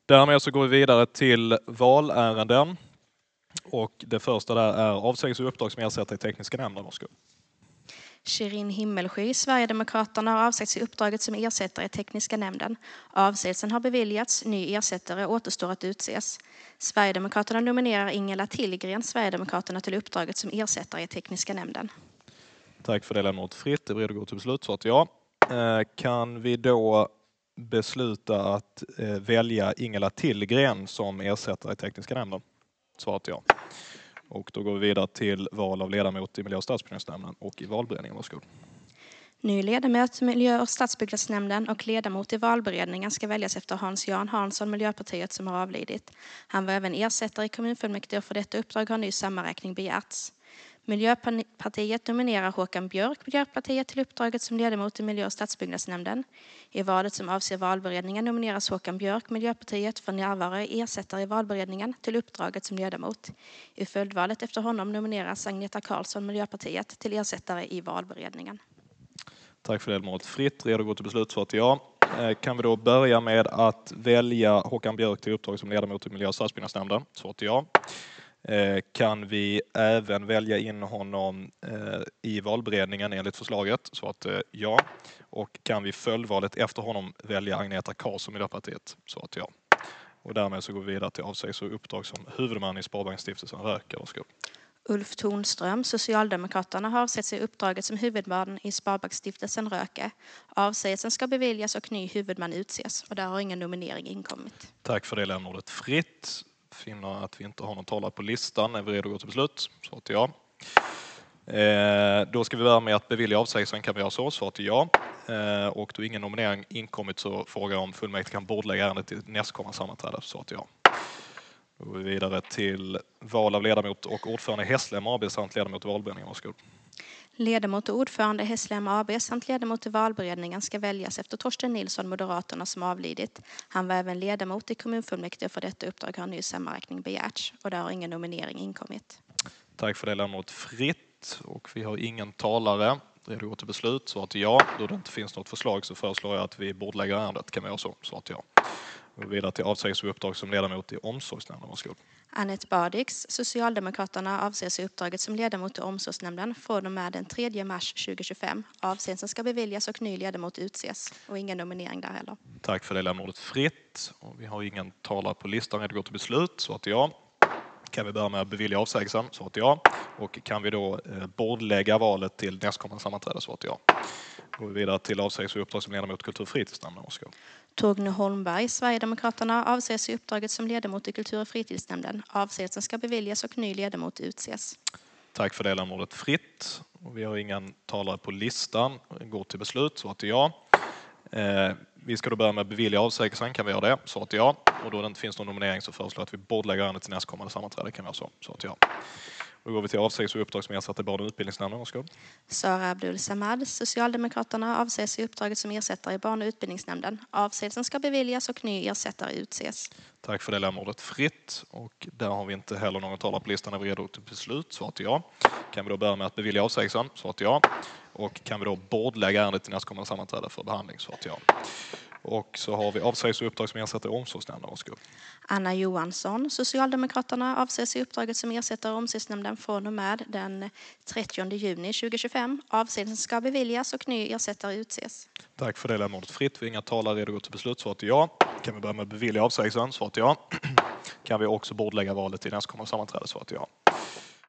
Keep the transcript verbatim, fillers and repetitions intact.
Därmed så går vi vidare till valärenden. Och det första där är avsägelser och uppdrag som ersätter i tekniska nämnden. Varsågod. Shirin Himmelsky, Sverigedemokraterna, har avsagt sig uppdraget som ersättare i tekniska nämnden. Avsägelsen har beviljats, ny ersättare återstår att utses. Sverigedemokraterna nominerar Ingela Tillgren, Sverigedemokraterna, till uppdraget som ersättare i tekniska nämnden. Tack för det, lämnat fritt. Det är redo att gå till beslut, så att ja. Kan vi då besluta att välja Ingela Tillgren som ersättare i tekniska nämnden? Svarat ja. Och då går vi vidare till val av ledamot i miljö- och stadsbyggnadsnämnden och i valberedningen. Varsågod. Ny ledamot i miljö- och stadsbyggnadsnämnden och ledamot i valberedningen ska väljas efter Hans-Jan Hansson, Miljöpartiet, som har avlidit. Han var även ersättare i kommunfullmäktige och för detta uppdrag har ny sammanräkning begärts. Miljöpartiet nominerar Håkan Björk, Miljöpartiet, till uppdraget som ledamot i miljö- och stadsbyggnadsnämnden. I valet som avser valberedningen nomineras Håkan Björk, Miljöpartiet, för närvaro ersättare i valberedningen, till uppdraget som ledamot. I följdvalet efter honom nomineras Agneta Karlsson, Miljöpartiet, till ersättare i valberedningen. Tack för det, lämnat fritt. Redo att gå till beslut, så att ja. Kan vi då börja med att välja Håkan Björk till uppdrag som ledamot i miljö- och stadsbyggnadsnämnden? Så att ja. Kan vi även välja in honom i valberedningen enligt förslaget? Så att ja. Och kan vi följdvalet efter honom välja Agneta Karlsson, Miljöpartiet? Så att ja. Och därmed så går vi vidare till avsägelser och uppdrag som huvudman i Sparbanksstiftelsen Röka. Varsågod. Ulf Thornström, Socialdemokraterna, har avsett sig uppdraget som huvudman i Sparbanksstiftelsen Röke. Avsägelsen ska beviljas och ny huvudman utses. Och där har ingen nominering inkommit. Tack för det, lämnordet fritt. Finner att vi inte har någon talare på listan. Är vi redo att gå till beslut? Så att ja. Eh, då ska vi börja med att bevilja avsägelsen. Kan vi göra så? Så att ja. Eh, och då ingen nominering inkommit så frågar jag om fullmäktige kan bordlägga ärendet till nästkommande sammanträde. Så att ja. Då går vi vidare till val av ledamot och ordförande i Hässlem A B samt ledamot i valberedningen. Varsågod. Ledamot och ordförande i Hässlem A B samt ledamot i valberedningen ska väljas efter Torsten Nilsson, Moderaterna, som avlidit. Han var även ledamot i kommunfullmäktige och för detta uppdrag har ny sammanräkning begärts. Och där har ingen nominering inkommit. Tack för det, lämnat fritt. Och vi har ingen talare. Redo att gå till beslut. Så att ja. Då det inte finns något förslag så föreslår jag att vi bordlägger ärendet. Kan vi göra så? Så att ja. Och vidare till avsägelser och uppdrag som ledamot i omsorgsnämnden. Varsågod. Anette Badix, Socialdemokraterna, avser sig uppdraget som ledamot i omsorgsnämnden från och med den tredje mars tjugohundratjugofem. Avsägelsen ska beviljas och ny ledamot utses. Och ingen nominering där heller. Tack för det, lämnordet fritt. Och vi har ingen talare på listan. Redo att gå till beslut. Så att ja. Kan vi börja med att bevilja avsägelsen? Så att ja. Och kan vi då eh, bordlägga valet till nästkommande sammanträde? Så att ja. Går vi vidare till avsägelser och uppdrag som ledamot i kultur- och fritidsnämnden. Varsågod. Torgny Holmberg, Sverigedemokraterna, avser sig uppdraget som ledamot i kultur- och fritidsnämnden. Avsägelsen ska beviljas och ny ledamot utses. Tack för det, lämnordet fritt. Och vi har ingen talare på listan. Går till beslut. Så att ja. Eh, vi ska då börja med att bevilja avsägelsen. Kan vi göra det? Så att ja. Och då det inte finns någon nominering så föreslår jag att vi bordlägger ärendet till nästkommande sammanträde. Kan vi göra så? Så att ja. Då går vi till avsägelser och uppdrag som ersätter barn- och utbildningsnämnden. Varsågod. Sara Abdul Samad, Socialdemokraterna, avser sig uppdraget som ersättare i barn- och utbildningsnämnden. Avsägelsen ska beviljas och ny ersättare utses. Tack för det, lämnordet fritt. Och där har vi inte heller någon talare på listan. Är vi redo till beslut? Så att ja. Kan vi då börja med att bevilja avsägelsen? Så att ja. Och kan vi då bordlägga ärendet till nästkommande sammanträde för behandling? Så att ja. Och så har vi avsägelser och uppdrag som ersätter omsorgsnämnden. Varsågod. Anna Johansson, Socialdemokraterna, avser sig uppdraget som ersättare i omsorgsnämnden från och med den trettionde juni tjugohundratjugofem. Avsägelsen ska beviljas och ny ersättare utses. Tack för det, lämnordet fritt. Vi har inga talare redo att gå till beslut. Så att ja. Kan vi börja med att bevilja avsägelsen? Så att ja. Kan vi också bordlägga valet till nästkommande sammanträde? Så att ja.